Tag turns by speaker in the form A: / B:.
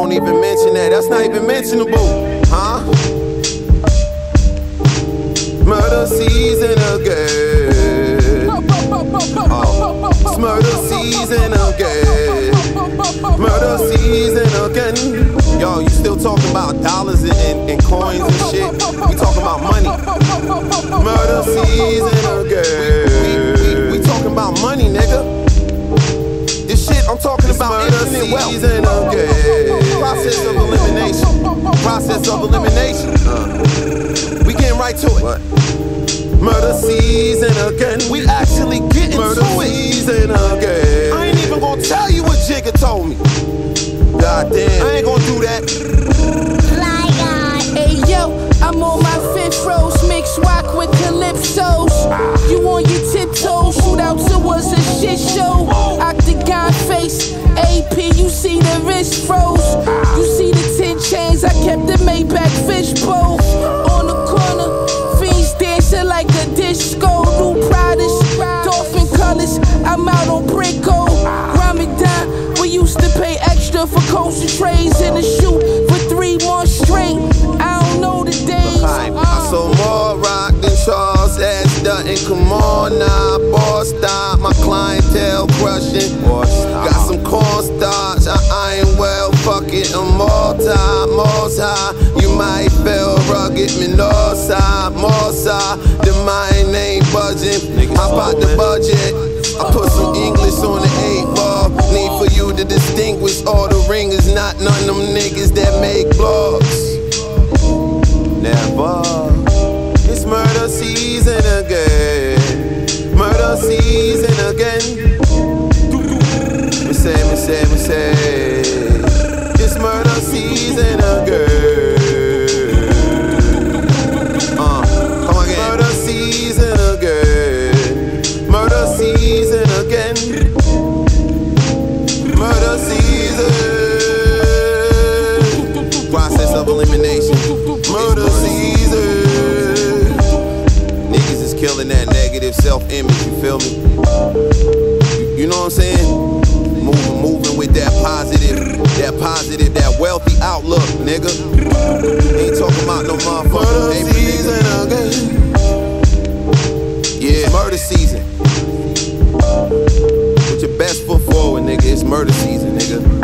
A: Don't even mention that. That's not even mentionable, huh? Murder season again. It's murder season again. Murder season again. Yo, you still talking about dollars and coins and shit? We talking about money. Murder season again. We talking about money, nigga. This shit I'm talking about infinite wealth. Again. Process of elimination. Process of elimination. We getting right to it. What? Murder season again. We actually getting murder to it. Season again. I ain't even gonna tell you what Jigga told me. Goddamn, I ain't gonna do that.
B: Fly God.
C: Hey yo, I'm on my fifth rose, mix rock with calypsos. You on your tiptoes, shootouts, it was a shit show. Octagon face, AP, you see the wrist froze. You see the 10 chains, I kept the Maybach fishbowl. On the corner, fiends dancing like a disco. New Pradas, dolphin colors, I'm out on Brico. Ramadan, we used to pay extra for coaster trays in the shoot for 3 months straight. I don't know the days.
A: I saw more rock than Charles Ash Dutton. Come on now, boss stop. My clientele crushing. Got some cornstarch. I ain't well, fuck it. I'm all time, most high. You might feel rugged, me north side, more side. The mind ain't budging. How about the budget? I put some English on the 8-ball. Need for you to distinguish all the ringers, not none of them niggas that make blogs. Never. It's murder season again. Murder season again. Me say. It's murder season again. Come again. Murder season again. Murder season again. Murder season. Process of elimination. Murder season. Niggas is killing that negative self-image, you feel me? You know what I'm saying? Moving with that positive, that wealthy outlook, nigga. Ain't talking about no motherfucking paper, nigga. Yeah, murder season. Put your best foot forward, nigga. It's murder season, nigga.